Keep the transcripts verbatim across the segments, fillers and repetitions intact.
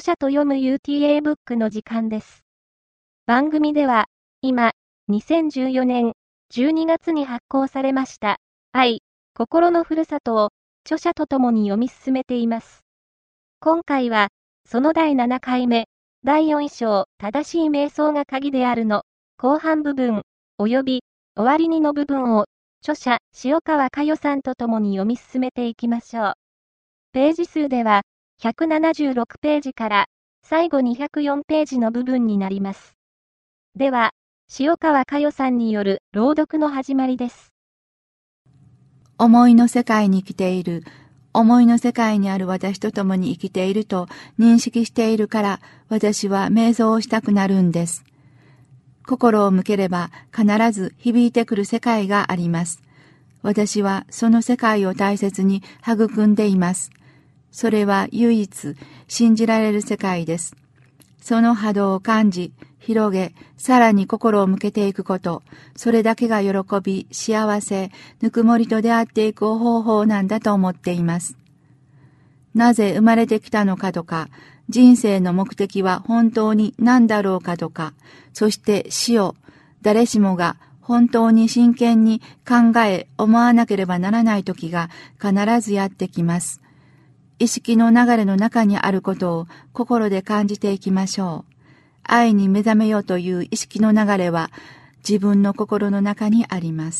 者と読む ユーティーエー ブックの時間です。番組では、今、にせんじゅうよねんじゅうにがつに発行されました、愛、心のふるさとを、著者と共に読み進めています。今回は、そのだいななかいめ、だいよん章、正しい瞑想が鍵であるの、後半部分、及び、終わりにの部分を、著者、塩川佳代さんと共に読み進めていきましょう。ページ数では、ひゃくななじゅうろくページから、最後にひゃくよんページの部分になります。では、塩川佳代さんによる朗読の始まりです。 思いの世界に生きている、思いの世界にある私と共に生きていると認識しているから、私は瞑想をしたくなるんです。心を向ければ必ず響いてくる世界があります。私はその世界を大切に育んでいます。それは唯一信じられる世界です。その波動を感じ、広げ、さらに心を向けていくこと、それだけが喜び、幸せ、ぬくもりと出会っていく方法なんだと思っています。なぜ生まれてきたのかとか、人生の目的は本当に何だろうかとか、そして死を誰しもが本当に真剣に考え思わなければならない時が必ずやってきます。意識の流れの中にあることを心で感じていきましょう。愛に目覚めようという意識の流れは自分の心の中にあります。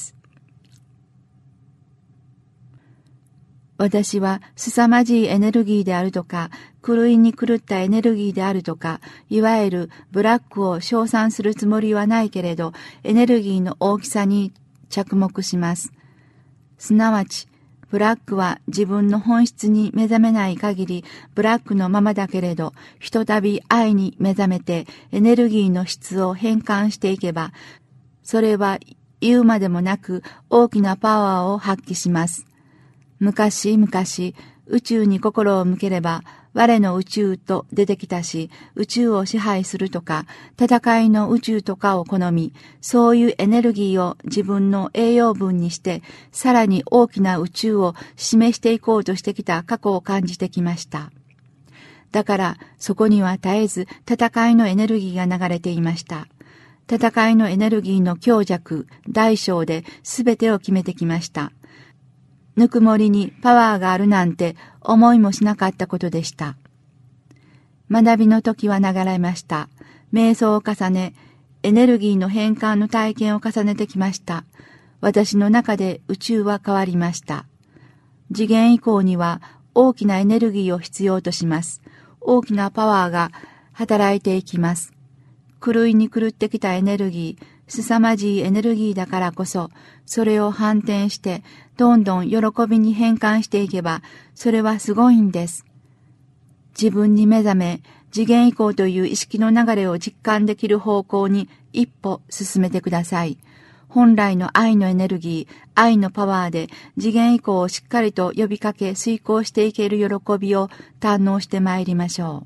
私は凄まじいエネルギーであるとか、狂いに狂ったエネルギーであるとか、いわゆるブラックを称賛するつもりはないけれど、エネルギーの大きさに着目します。すなわち、ブラックは自分の本質に目覚めない限り、ブラックのままだけれど、ひとたび愛に目覚めてエネルギーの質を変換していけば、それは言うまでもなく大きなパワーを発揮します。昔々、宇宙に心を向ければ、我の宇宙と出てきたし、宇宙を支配するとか、戦いの宇宙とかを好み、そういうエネルギーを自分の栄養分にして、さらに大きな宇宙を示していこうとしてきた過去を感じてきました。だから、そこには絶えず戦いのエネルギーが流れていました。戦いのエネルギーの強弱、大小で全てを決めてきました。ぬくもりにパワーがあるなんて思いもしなかったことでした。学びの時は流れました。瞑想を重ね、エネルギーの変換の体験を重ねてきました。私の中で宇宙は変わりました。次元以降には大きなエネルギーを必要とします。大きなパワーが働いていきます。狂いに狂ってきたエネルギー、凄まじいエネルギーだからこそ、それを反転して、どんどん喜びに変換していけば、それはすごいんです。自分に目覚め、次元移行という意識の流れを実感できる方向に一歩進めてください。本来の愛のエネルギー、愛のパワーで次元移行をしっかりと呼びかけ、遂行していける喜びを堪能してまいりましょう。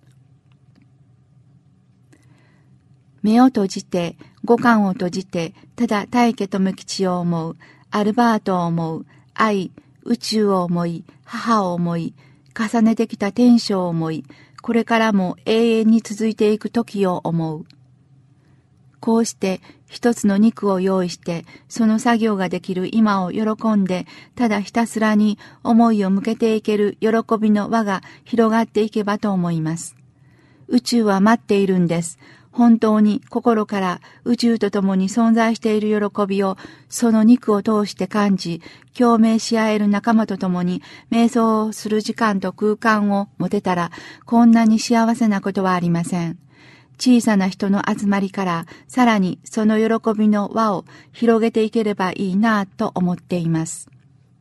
目を閉じて、五感を閉じて、ただ大家留吉を思う、アルバートを思う、愛、宇宙を思い、母を思い、重ねてきた天使を思い、これからも永遠に続いていく時を思う。こうして一つの肉を用意して、その作業ができる今を喜んで、ただひたすらに思いを向けていける喜びの輪が広がっていけばと思います。宇宙は待っているんです。本当に心から宇宙と共に存在している喜びをその肉を通して感じ、共鳴し合える仲間と共に瞑想をする時間と空間を持てたら、こんなに幸せなことはありません。小さな人の集まりからさらにその喜びの輪を広げていければいいなと思っています。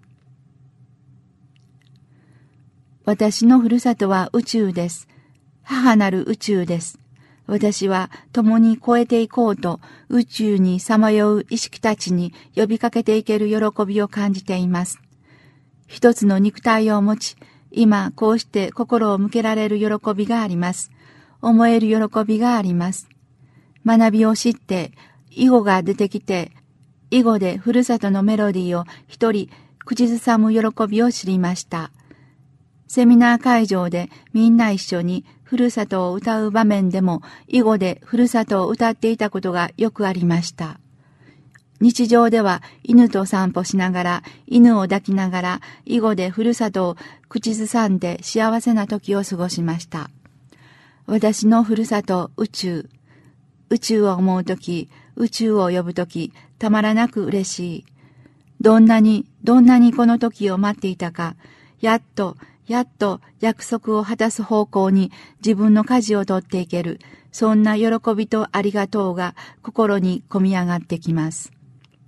私のふるさとは宇宙です。母なる宇宙です。私は共に超えていこうと宇宙にさまよう意識たちに呼びかけていける喜びを感じています。一つの肉体を持ち、今こうして心を向けられる喜びがあります。思える喜びがあります。学びを知って、囲碁が出てきて、囲碁でふるさとのメロディーを一人口ずさむ喜びを知りました。 セミナー会場でみんな一緒にふるさとを歌う場面でも囲碁でふるさとを歌っていたことがよくありました。日常では犬と散歩しながら、犬を抱きながら、囲碁でふるさとを口ずさんで幸せな時を過ごしました。私のふるさと宇宙。宇宙を思うとき、宇宙を呼ぶとき、たまらなく嬉しい。どんなに、どんなにこの時を待っていたか、やっと、やっと約束を果たす方向に自分の舵を取っていける、そんな喜びとありがとうが心に込み上がってきます。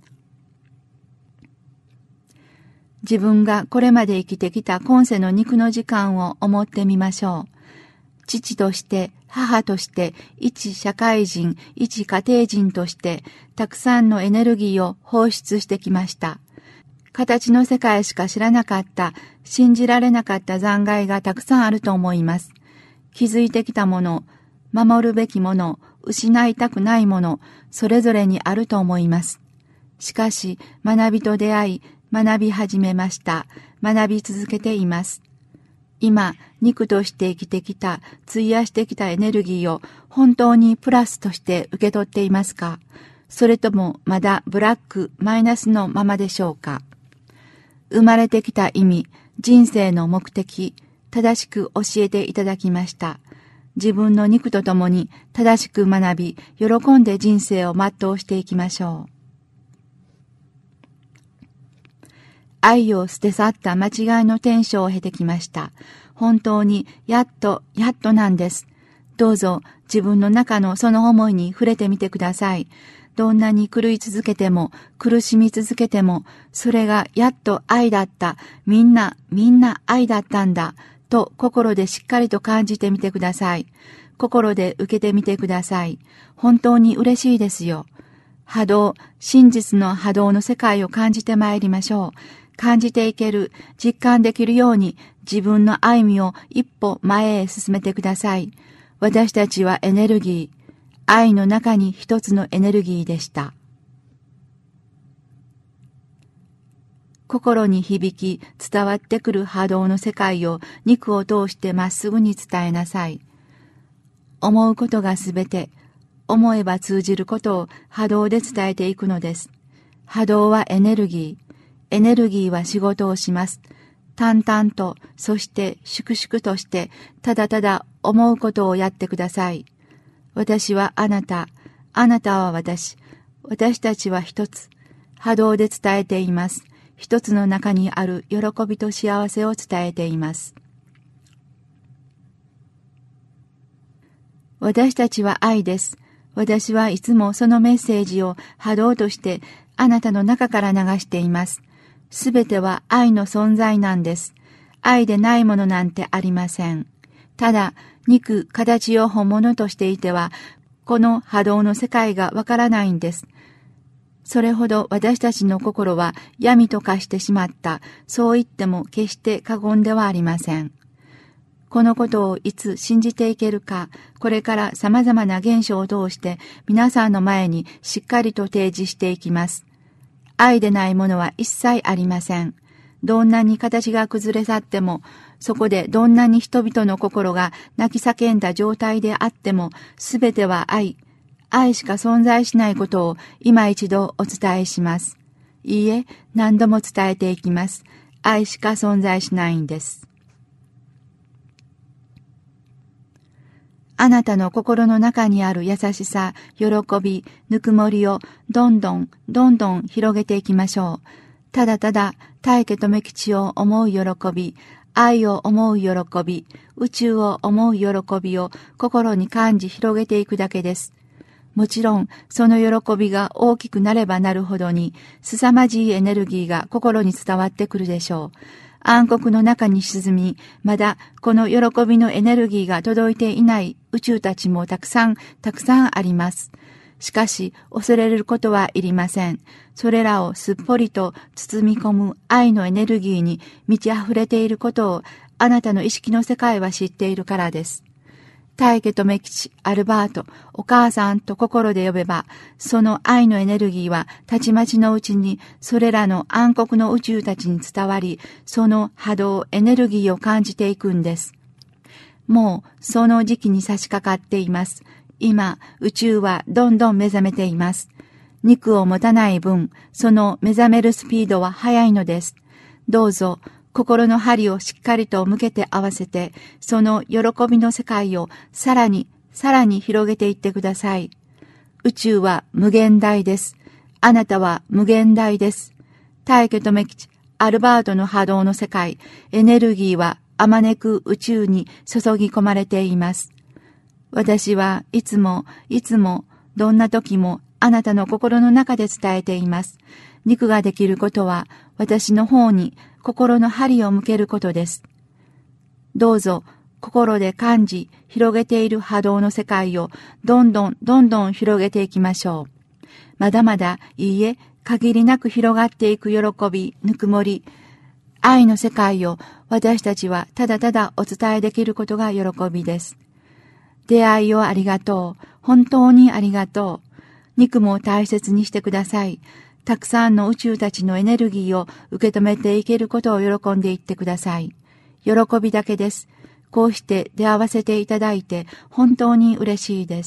自分がこれまで生きてきた今世の肉の時間を思ってみましょう。父として、母として、一社会人、一家庭人として、たくさんのエネルギーを放出してきました。形の世界しか知らなかった、信じられなかった残骸がたくさんあると思います。気づいてきたもの、守るべきもの、失いたくないもの、それぞれにあると思います。しかし、学びと出会い、学び始めました。学び続けています。今、肉として生きてきた、費やしてきたエネルギーを本当にプラスとして受け取っていますか？それともまだブラック、マイナスのままでしょうか？生まれてきた意味、人生の目的、正しく教えていただきました。自分の肉とともに正しく学び、喜んで人生を全うしていきましょう。愛を捨て去った間違いの天使を経てきました。本当にやっと、やっとなんです。どうぞ自分の中のその思いに触れてみてください。どんなに狂い続けても、苦しみ続けても、それがやっと愛だった。みんな、みんな愛だったんだ。と心でしっかりと感じてみてください。心で受けてみてください。本当に嬉しいですよ。波動、真実の波動の世界を感じてまいりましょう。感じていける、実感できるように自分の歩みを一歩前へ進めてください。私たちはエネルギー、愛の中に一つのエネルギーでした。心に響き伝わってくる波動の世界を肉を通してまっすぐに伝えなさい。思うことがすべて、思えば通じることを波動で伝えていくのです。波動はエネルギー。エネルギーは仕事をします。淡々と、そして粛々として、ただただ思うことをやってください。私はあなた、あなたは私、私たちは一つ、波動で伝えています。一つの中にある喜びと幸せを伝えています。私たちは愛です。私はいつもそのメッセージを波動としてあなたの中から流しています。すべては愛の存在なんです。愛でないものなんてありません。ただ、肉、形を本物としていては、この波動の世界がわからないんです。それほど私たちの心は闇と化してしまった。そう言っても決して過言ではありません。このことをいつ信じていけるか、これから様々な現象を通して皆さんの前にしっかりと提示していきます。愛でないものは一切ありません。どんなに形が崩れ去っても、そこでどんなに人々の心が泣き叫んだ状態であっても、すべては愛、愛しか存在しないことを今一度お伝えします。いいえ、何度も伝えていきます。愛しか存在しないんです。あなたの心の中にある優しさ、喜び、ぬくもりをどんどん、どんどん広げていきましょう。ただただ、大家留吉を思う喜び、愛を思う喜び、宇宙を思う喜びを心に感じ広げていくだけです。もちろん、その喜びが大きくなればなるほどに、凄まじいエネルギーが心に伝わってくるでしょう。暗黒の中に沈み、まだこの喜びのエネルギーが届いていない宇宙たちもたくさん、たくさんあります。しかし、恐れることはいりません。それらをすっぽりと包み込む愛のエネルギーに満ち溢れていることを、あなたの意識の世界は知っているからです。 大家留吉、アルバート、お母さんと心で呼べば、その愛のエネルギーはたちまちのうちにそれらの暗黒の宇宙たちに伝わり、その波動、エネルギーを感じていくんです。もうその時期に差し掛かっています。今、宇宙はどんどん目覚めています。肉を持たない分、その目覚めるスピードは速いのです。どうぞ、心の針をしっかりと向けて合わせて、その喜びの世界をさらに、さらに広げていってください。宇宙は無限大です。あなたは無限大です。大家留吉、アルバートの波動の世界、エネルギーはあまねく宇宙に注ぎ込まれています。私はいつも、いつも、どんな時もあなたの心の中で伝えています。肉ができることは私の方に心の針を向けることです。どうぞ心で感じ広げている波動の世界をどんどんどんどん広げていきましょう。まだまだいいえ限りなく広がっていく喜び、ぬくもり、愛の世界を私たちはただただお伝えできることが喜びです。出会いをありがとう。本当にありがとう。肉も大切にしてください。たくさんの宇宙たちのエネルギーを受け止めていけることを喜んでいってください。喜びだけです。こうして出会わせていただいて本当に嬉しいです。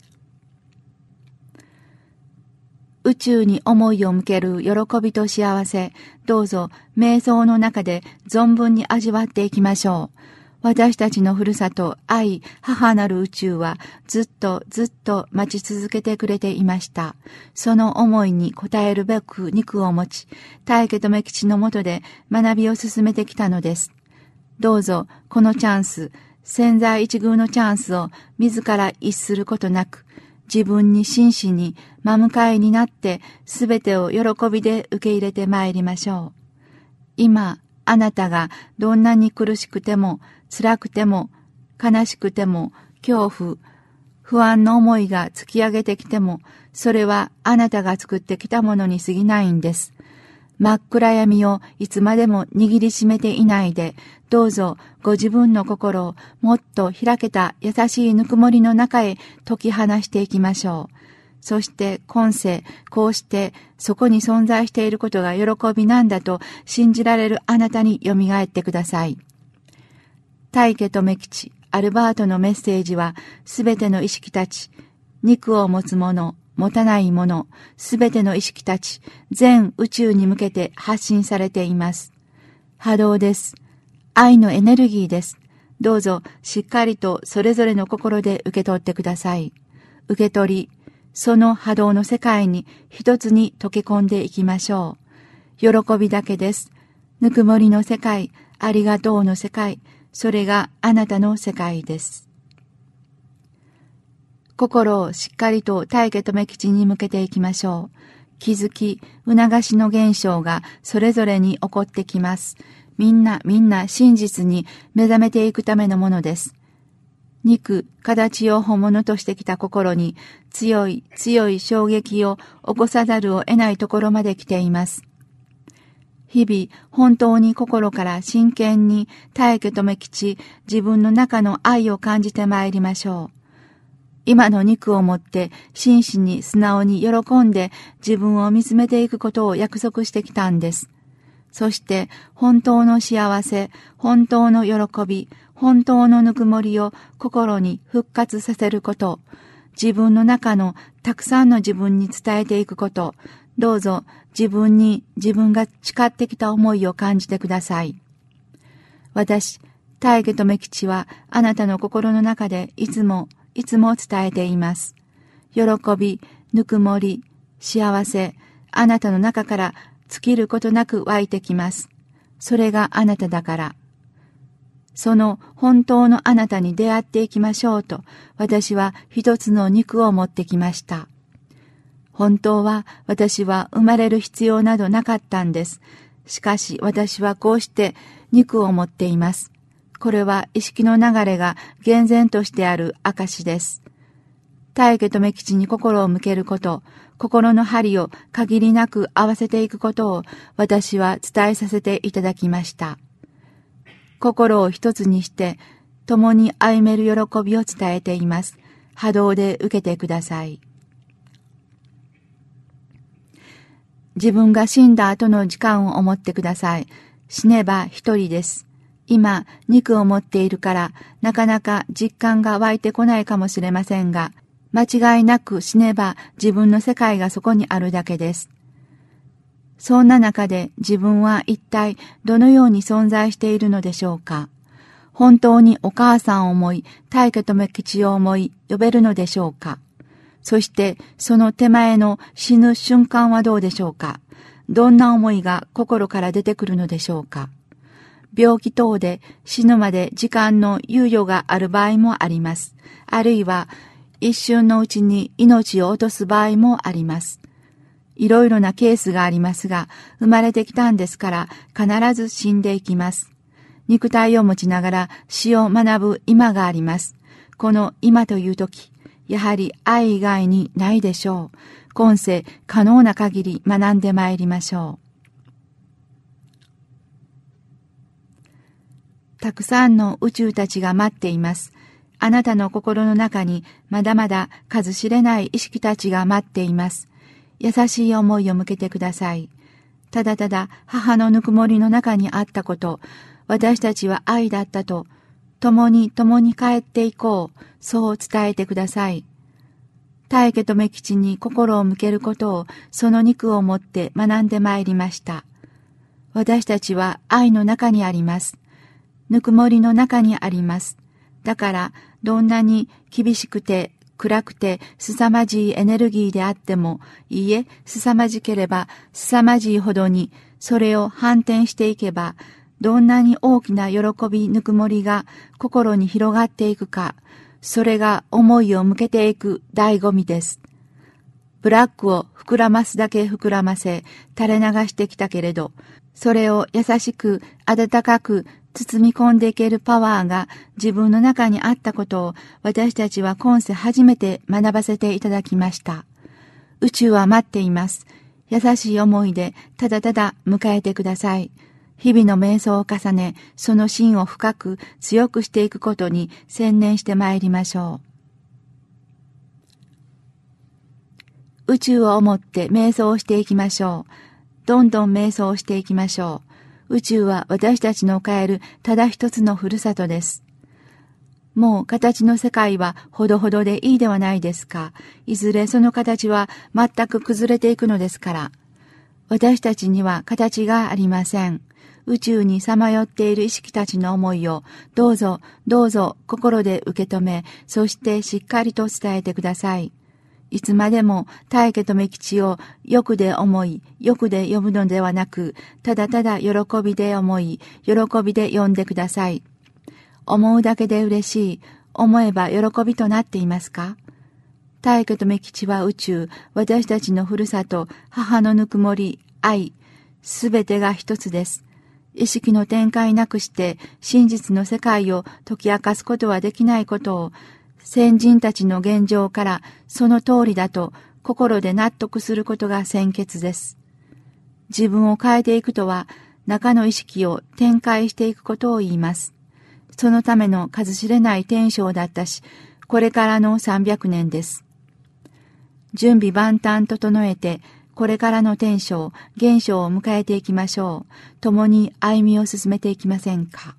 宇宙に思いを向ける喜びと幸せ、どうぞ瞑想の中で存分に味わっていきましょう。私たちのふるさと、愛、母なる宇宙はずっとずっと待ち続けてくれていました。その思いに応えるべく肉を持ち、大家留吉のもとで学びを進めてきたのです。どうぞこのチャンス、千載一遇のチャンスを自ら逸することなく、自分に真摯に真向かいになってすべてを喜びで受け入れてまいりましょう。今、あなたがどんなに苦しくても、辛くても、悲しくても、恐怖、不安の思いが突き上げてきても、それはあなたが作ってきたものに過ぎないんです。真っ暗闇をいつまでも握りしめていないで、どうぞご自分の心をもっと開けた優しいぬくもりの中へ解き放していきましょう。そして今世、こうしてそこに存在していることが喜びなんだと信じられるあなたによみがえってください。大家留吉、アルバートのメッセージはすべての意識たち、肉を持つ者、持たない者、すべての意識たち、全宇宙に向けて発信されています。波動です。愛のエネルギーです。どうぞしっかりとそれぞれの心で受け取ってください。受け取り、その波動の世界に一つに溶け込んでいきましょう。喜びだけです。ぬくもりの世界、ありがとうの世界、それがあなたの世界です。心をしっかりと大家留吉に向けていきましょう。気づき、促しの現象がそれぞれに起こってきます。みんなみんな真実に目覚めていくためのものです。肉、形を本物としてきた心に強い強い衝撃を起こさざるを得ないところまで来ています。日々本当に心から真剣に大家留吉、自分の中の愛を感じてまいりましょう。今の肉をもって真摯に素直に喜んで自分を見つめていくことを約束してきたんです。そして本当の幸せ、本当の喜び、本当のぬくもりを心に復活させること、自分の中のたくさんの自分に伝えていくこと、どうぞ自分に自分が誓ってきた思いを感じてください。私、大家留吉はあなたの心の中でいつもいつも伝えています。喜び、ぬくもり、幸せ、あなたの中から尽きることなく湧いてきます。それがあなただから。その本当のあなたに出会っていきましょうと、私は一つの肉を持ってきました。本当は私は生まれる必要などなかったんです。しかし私はこうして肉を持っています。これは意識の流れが厳然としてある証です。大家留吉に心を向けること、心の針を限りなく合わせていくことを私は伝えさせていただきました。心を一つにして、 共に歩める喜びを伝えています。波動で受けてください。自分が死んだ後の時間を思ってください。死ねば一人です。今、肉を持っているから、なかなか実感が湧いてこないかもしれませんが、間違いなく死ねば自分の世界がそこにあるだけです。そんな中で自分は一体どのように存在しているのでしょうか。本当にお母さんを思い、大家留吉を思い、呼べるのでしょうか。そしてその手前の死ぬ瞬間はどうでしょうか。どんな思いが心から出てくるのでしょうか。病気等で死ぬまで時間の猶予がある場合もあります。あるいは一瞬のうちに命を落とす場合もあります。いろいろなケースがありますが、生まれてきたんですから必ず死んでいきます。肉体を持ちながら死を学ぶ今があります。この今という時、やはり愛以外にないでしょう。今世可能な限り学んでまいりましょう。たくさんの宇宙たちが待っています。あなたの心の中にまだまだ数知れない意識たちが待っています。優しい思いを向けてください。ただただ母のぬくもりの中にあったこと、私たちは愛だったと、共に共に帰っていこう、そう伝えてください。大家留吉に心を向けることをその肉をもって学んでまいりました。私たちは愛の中にあります。ぬくもりの中にあります。だからどんなに厳しくて暗くて凄まじいエネルギーであっても、いいえ、凄まじければ凄まじいほどにそれを反転していけば、どんなに大きな喜びぬくもりが心に広がっていくか、それが思いを向けていく醍醐味です。ブラックを膨らますだけ膨らませ、垂れ流してきたけれど、それを優しく温かく包み込んでいけるパワーが自分の中にあったことを私たちは今世初めて学ばせていただきました。宇宙は待っています。優しい思いでただただ迎えてください。日々の瞑想を重ね、その心を深く強くしていくことに専念してまいりましょう。宇宙を思って瞑想をしていきましょう。どんどん瞑想をしていきましょう。宇宙は私たちの帰るただ一つのふるさとです。もう形の世界はほどほどでいいではないですか。いずれその形は全く崩れていくのですから。私たちには形がありません。宇宙にさまよっている意識たちの思いをどうぞどうぞ心で受け止め、そしてしっかりと伝えてください。いつまでも大家留吉を欲で思い、欲で呼ぶのではなく、ただただ喜びで思い、喜びで呼んでください。思うだけで嬉しい、思えば喜びとなっていますか？大家留吉は宇宙、私たちのふるさと、母のぬくもり、愛、すべてが一つです。意識の展開なくして真実の世界を解き明かすことはできないことを、先人たちの現状からその通りだと心で納得することが先決です。自分を変えていくとは、中の意識を展開していくことを言います。そのための数知れない天章だったし、これからのさんびゃくねんです。準備万端整えて、これからの天章、現象を迎えていきましょう。共に歩みを進めていきませんか。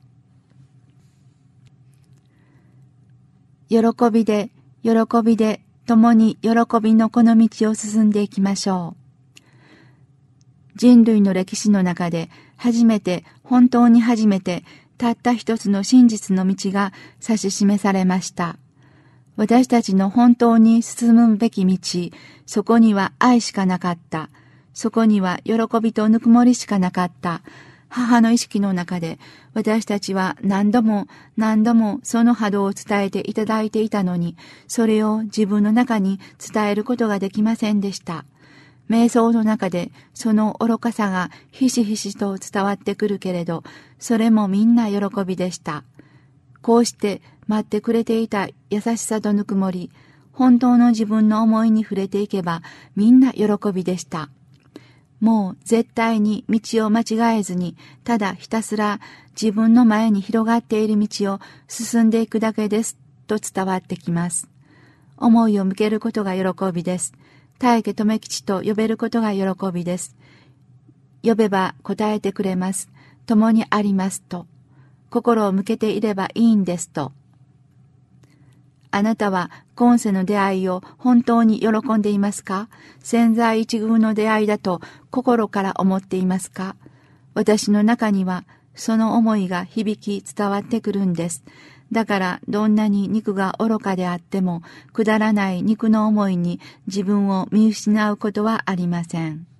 喜びで、喜びで、共に喜びのこの道を進んでいきましょう。人類の歴史の中で、初めて、本当に初めて、たった一つの真実の道が指し示されました。私たちの本当に進むべき道、そこには愛しかなかった。そこには喜びとぬくもりしかなかった。母の意識の中で、私たちは何度も何度もその波動を伝えていただいていたのに、それを自分の中に伝えることができませんでした。瞑想の中でその愚かさがひしひしと伝わってくるけれど、それもみんな喜びでした。こうして待ってくれていた優しさとぬくもり、本当の自分の思いに触れていけばみんな喜びでした。 もう絶対に道を間違えずに、ただひたすら自分の前に広がっている道を進んでいくだけですと伝わってきます。思いを向けることが喜びです。大家留吉と呼べることが喜びです。呼べば答えてくれます。共にありますと。心を向けていればいいんですと。あなたは今世の出会いを本当に喜んでいますか？千載一遇の出会いだと心から思っていますか？私の中にはその思いが響き伝わってくるんです。だからどんなに肉が愚かであっても、くだらない肉の思いに自分を見失うことはありません。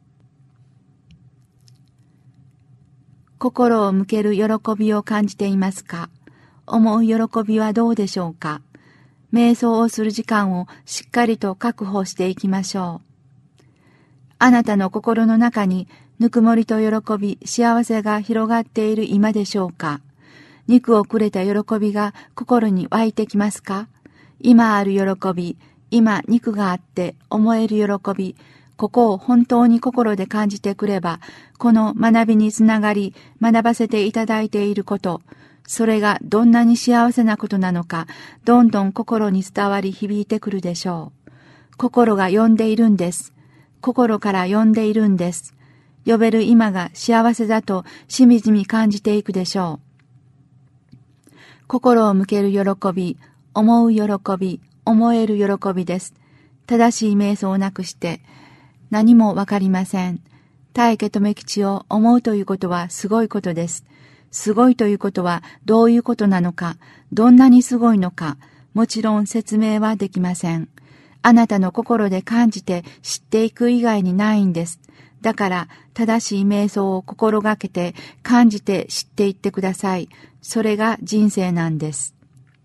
心を向ける喜びを感じていますか？思う喜びはどうでしょうか？瞑想をする時間をしっかりと確保していきましょう。あなたの心の中にぬくもりと喜び、幸せが広がっている今でしょうか？肉をくれた喜びが心に湧いてきますか？今ある喜び、今肉があって思える喜び、ここを本当に心で感じてくれば、この学びにつながり、学ばせていただいていること、それがどんなに幸せなことなのか、どんどん心に伝わり響いてくるでしょう。心が呼んでいるんです。心から呼んでいるんです。呼べる今が幸せだとしみじみ感じていくでしょう。心を向ける喜び、思う喜び、思える喜びです。正しい瞑想をなくして何もわかりません。大家留吉を思うということはすごいことです。すごいということはどういうことなのか、どんなにすごいのか、もちろん説明はできません。あなたの心で感じて知っていく以外にないんです。だから正しい瞑想を心がけて感じて知っていってください。それが人生なんです。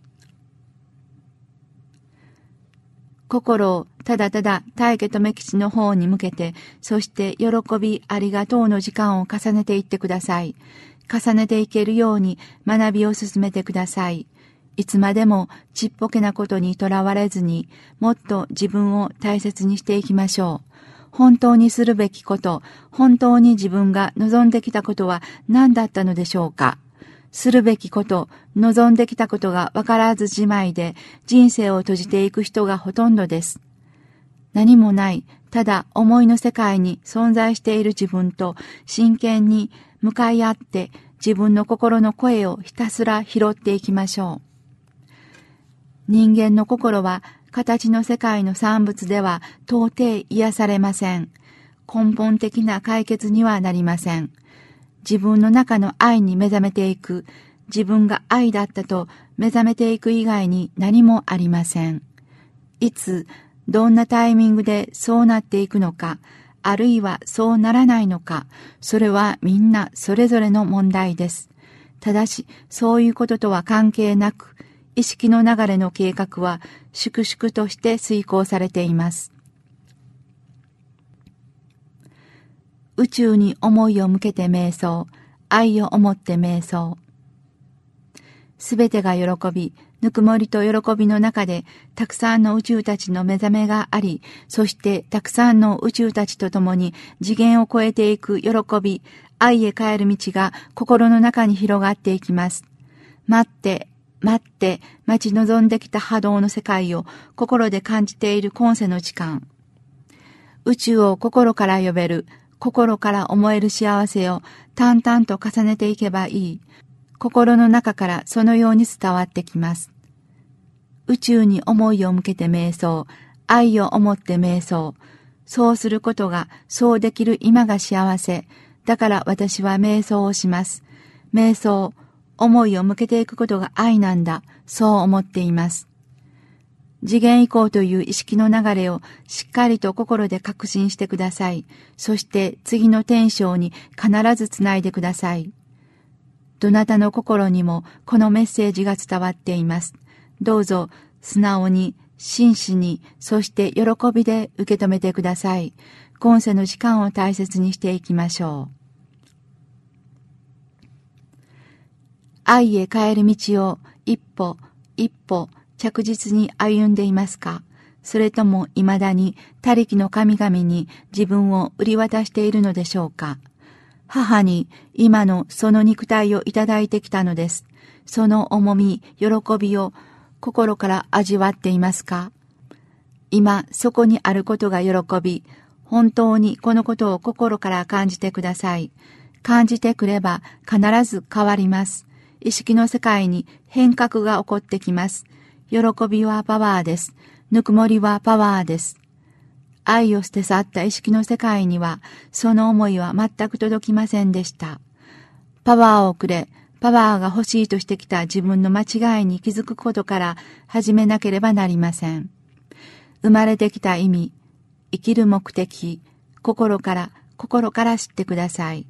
心をただただ大家留吉の方に向けて、そして喜びありがとうの時間を重ねていってください。重ねていけるように学びを進めてください。いつまでもちっぽけなことにとらわれずに、もっと自分を大切にしていきましょう。本当にするべきこと、本当に自分が望んできたことは何だったのでしょうか。するべきこと、望んできたことがわからずじまいで人生を閉じていく人がほとんどです。何もない、ただ思いの世界に存在している自分と真剣に向かい合って自分の心の声をひたすら拾っていきましょう。人間の心は形の世界の産物では到底癒されません。根本的な解決にはなりません。自分の中の愛に目覚めていく、自分が愛だったと目覚めていく以外に何もありません。いつ、どんなタイミングでそうなっていくのか、あるいはそうならないのか、それはみんなそれぞれの問題です。ただし、そういうこととは関係なく、意識の流れの計画は粛々として遂行されています。宇宙に思いを向けて瞑想、愛を思って瞑想。すべてが喜び、ぬくもりと喜びの中で、たくさんの宇宙たちの目覚めがあり、そしてたくさんの宇宙たちと共に次元を超えていく喜び、愛へ帰る道が心の中に広がっていきます。待って、待って、待ち望んできた波動の世界を心で感じている今世の時間。宇宙を心から呼べる、心から思える幸せを淡々と重ねていけばいい。心の中からそのように伝わってきます。宇宙に思いを向けて瞑想、愛を思って瞑想。そうすることが、そうできる今が幸せ。だから私は瞑想をします。瞑想、思いを向けていくことが愛なんだ。そう思っています。次元移行という意識の流れをしっかりと心で確信してください。そして次の天章に必ずつないでください。どなたの心にもこのメッセージが伝わっています。どうぞ素直に、真摯に、そして喜びで受け止めてください。今世の時間を大切にしていきましょう。愛へ帰る道を一歩一歩着実に歩んでいますか？ それとも未だに他力の神々に自分を売り渡しているのでしょうか。母に今のその肉体をいただいてきたのです。その重み、喜びを心から味わっていますか？今そこにあることが喜び、本当にこのことを心から感じてください。感じてくれば必ず変わります。意識の世界に変革が起こってきます。喜びはパワーです。ぬくもりはパワーです。愛を捨て去った意識の世界には、その思いは全く届きませんでした。パワーをくれ、パワーが欲しいとしてきた自分の間違いに気づくことから始めなければなりません。生まれてきた意味、生きる目的、心から、心から知ってください。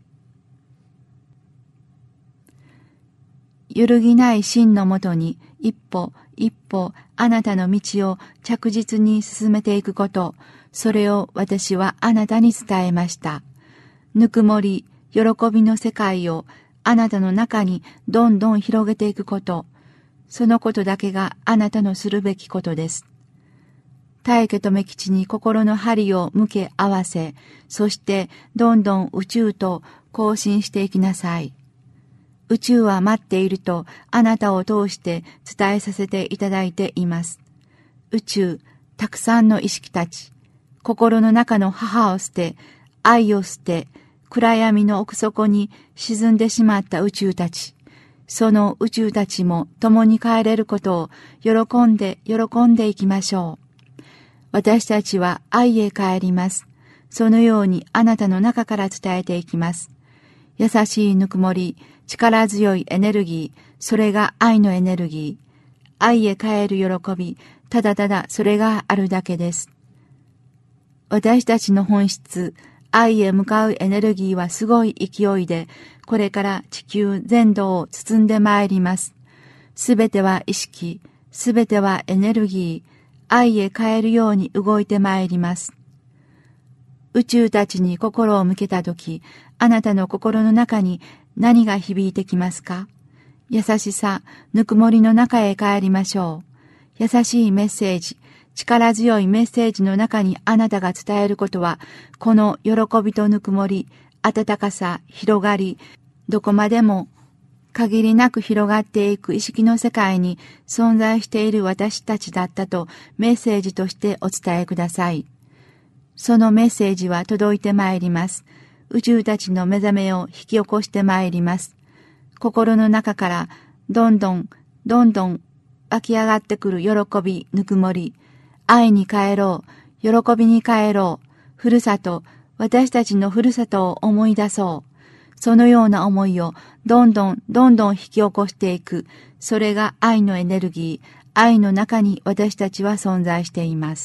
揺るぎない真のもとに一歩一歩あなたの道を着実に進めていくこと、それを私はあなたに伝えました。ぬくもり、喜びの世界をあなたの中にどんどん広げていくこと、そのことだけがあなたのするべきことです。大家と目吉に心の針を向け合わせ、そしてどんどん宇宙と交信していきなさい。宇宙は待っているとあなたを通して伝えさせていただいています。宇宙、たくさんの意識たち、心の中の母を捨て、愛を捨て、暗闇の奥底に沈んでしまった宇宙たち、その宇宙たちも共に帰れることを喜んで喜んでいきましょう。私たちは愛へ帰ります。そのようにあなたの中から伝えていきます。優しいぬくもり、力強いエネルギー、それが愛のエネルギー。愛へ帰る喜び、ただただそれがあるだけです。私たちの本質、愛へ向かうエネルギーはすごい勢いで、これから地球全土を包んでまいります。すべては意識、すべてはエネルギー、愛へ帰るように動いてまいります。宇宙たちに心を向けたとき、あなたの心の中に何が響いてきますか？優しさ、ぬくもりの中へ帰りましょう。優しいメッセージ、力強いメッセージの中にあなたが伝えることは、この喜びとぬくもり、温かさ、広がり、どこまでも限りなく広がっていく意識の世界に存在している私たちだったとメッセージとしてお伝えください。そのメッセージは届いてまいります。宇宙たちの目覚めを引き起こしてまいります。心の中からどんどんどんどん湧き上がってくる喜び、ぬくもり、愛に帰ろう、喜びに帰ろう、ふるさと、私たちのふるさとを思い出そう。そのような思いをどんどんどんどん引き起こしていく。それが愛のエネルギー、愛の中に私たちは存在しています。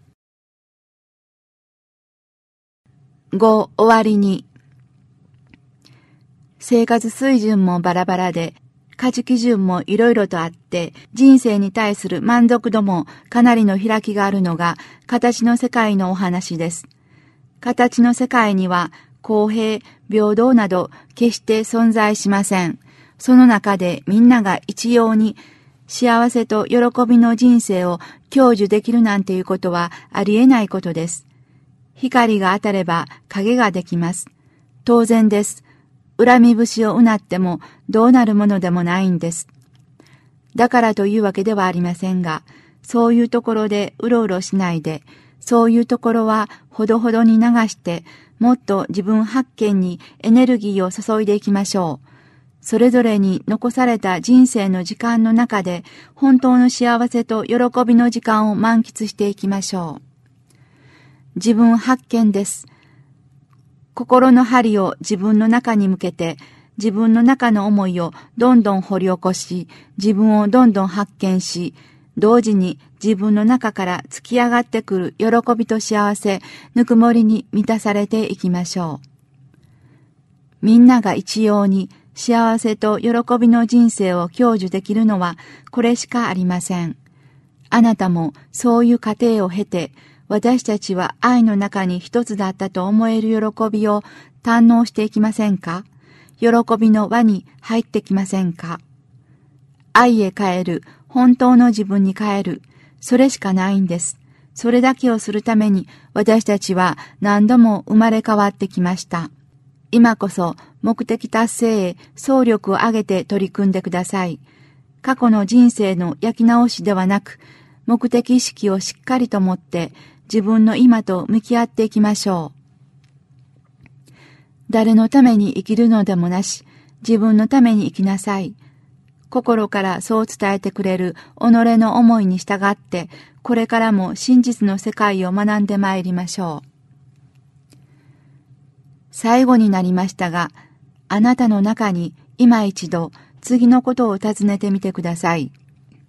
ご、終わりに。生活水準もバラバラで、価値基準もいろいろとあって、人生に対する満足度もかなりの開きがあるのが、形の世界のお話です。形の世界には、公平、平等など決して存在しません。その中でみんなが一様に幸せと喜びの人生を享受できるなんていうことはありえないことです。光が当たれば影ができます。当然です。恨み節をうなってもどうなるものでもないんです。だからというわけではありませんが、そういうところでうろうろしないで、そういうところはほどほどに流して、もっと自分発見にエネルギーを注いでいきましょう。それぞれに残された人生の時間の中で、本当の幸せと喜びの時間を満喫していきましょう。自分発見です。心の針を自分の中に向けて、自分の中の思いをどんどん掘り起こし、自分をどんどん発見し、同時に自分の中から突き上がってくる喜びと幸せ、ぬくもりに満たされていきましょう。みんなが一様に幸せと喜びの人生を享受できるのはこれしかありません。あなたもそういう過程を経て、私たちは愛の中に一つだったと思える喜びを堪能していきませんか？喜びの輪に入ってきませんか？愛へ帰る、本当の自分に帰る、それしかないんです。 それだけをするために私たちは何度も生まれ変わってきました。今こそ目的達成へ総力を挙げて取り組んでください。過去の人生の焼き直しではなく、目的意識をしっかりと持って自分の今と向き合っていきましょう。誰のために生きるのでもなし、自分のために生きなさい。心からそう伝えてくれる己の思いに従って、これからも真実の世界を学んでまいりましょう。最後になりましたが、あなたの中に今一度次のことを尋ねてみてください。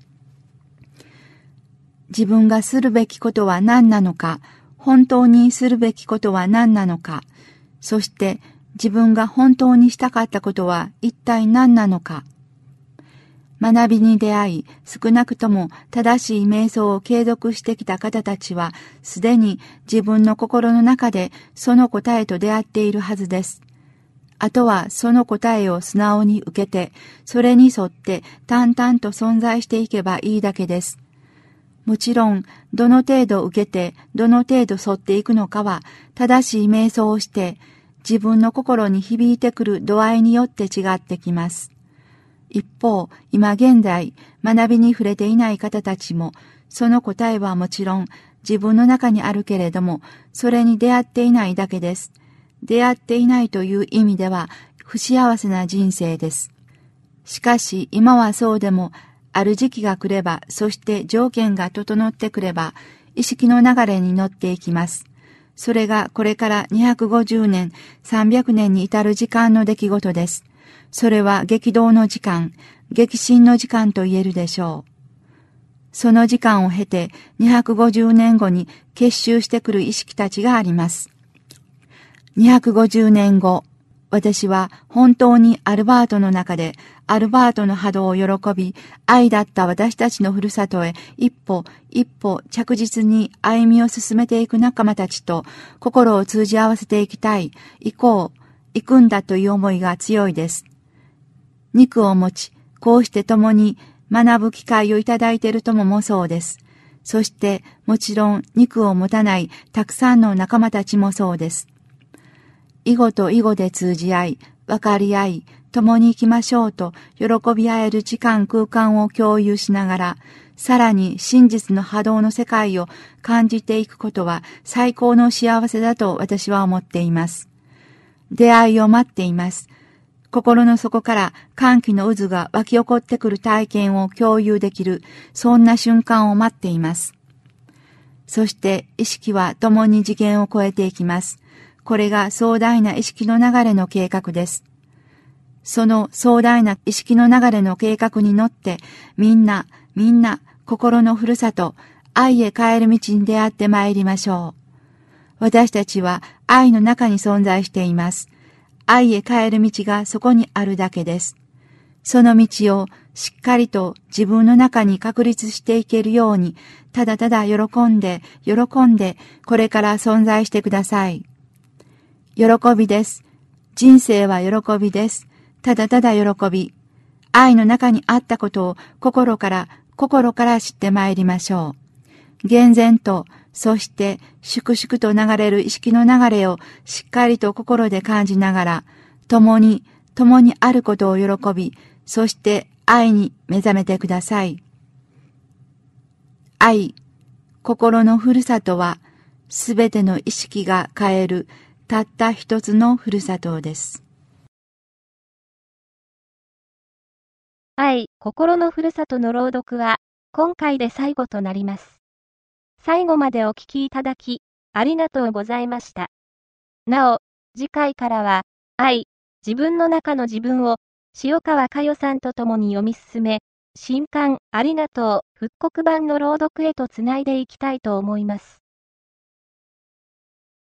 自分がするべきことは何なのか、本当にするべきことは何なのか、そして自分が本当にしたかったことは一体何なのか。学びに出会い、少なくとも正しい瞑想を継続してきた方たちは、すでに自分の心の中でその答えと出会っているはずです。あとはその答えを素直に受けて、それに沿って淡々と存在していけばいいだけです。もちろん、どの程度受けて、どの程度沿っていくのかは、正しい瞑想をして、自分の心に響いてくる度合いによって違ってきます。一方、今現在、学びに触れていない方たちも、その答えはもちろん自分の中にあるけれども、それに出会っていないだけです。出会っていないという意味では、不幸せな人生です。しかし、今はそうでも、ある時期が来れば、そして条件が整ってくれば、意識の流れに乗っていきます。それがこれからにひゃくごじゅうねん、さんびゃくねんに至る時間の出来事です。それは激動の時間、激震の時間と言えるでしょう。その時間を経てにひゃくごじゅうねんごに結集してくる意識たちがあります。にひゃくごじゅうねんご、私は本当にアルバートの中でアルバートの波動を喜び、愛だった私たちのふるさとへ一歩一歩着実に歩みを進めていく仲間たちと心を通じ合わせていきたい、行こう、行くんだという思いが強いです。肉を持ち、こうして共に学ぶ機会をいただいている友もそうです。そしてもちろん肉を持たないたくさんの仲間たちもそうです。囲碁と囲碁で通じ合い、分かり合い、共に行きましょうと喜び合える時間空間を共有しながら、さらに真実の波動の世界を感じていくことは最高の幸せだと私は思っています。出会いを待っています。心の底から歓喜の渦が湧き起こってくる体験を共有できる、そんな瞬間を待っています。そして意識は共に次元を超えていきます。これが壮大な意識の流れの計画です。その壮大な意識の流れの計画に乗って、みんな、みんな、心のふるさと、愛へ帰る道に出会ってまいりましょう。私たちは愛の中に存在しています。愛へ帰る道がそこにあるだけです。その道をしっかりと自分の中に確立していけるように、ただただ喜んで、喜んで、これから存在してください。喜びです。人生は喜びです。ただただ喜び。愛の中にあったことを心から、心から知ってまいりましょう。厳然と、そして粛々と流れる意識の流れをしっかりと心で感じながら、共に、共にあることを喜び、そして愛に目覚めてください。愛、心のふるさとは、すべての意識が変える、たった一つのふるさとです。 愛、心のふるさとの朗読は、今回で最後となります。最後までお聞きいただき、ありがとうございました。なお、次回からは、愛、自分の中の自分を、塩川佳代さんと共に読み進め、新刊、ありがとう、復刻版の朗読へとつないでいきたいと思います。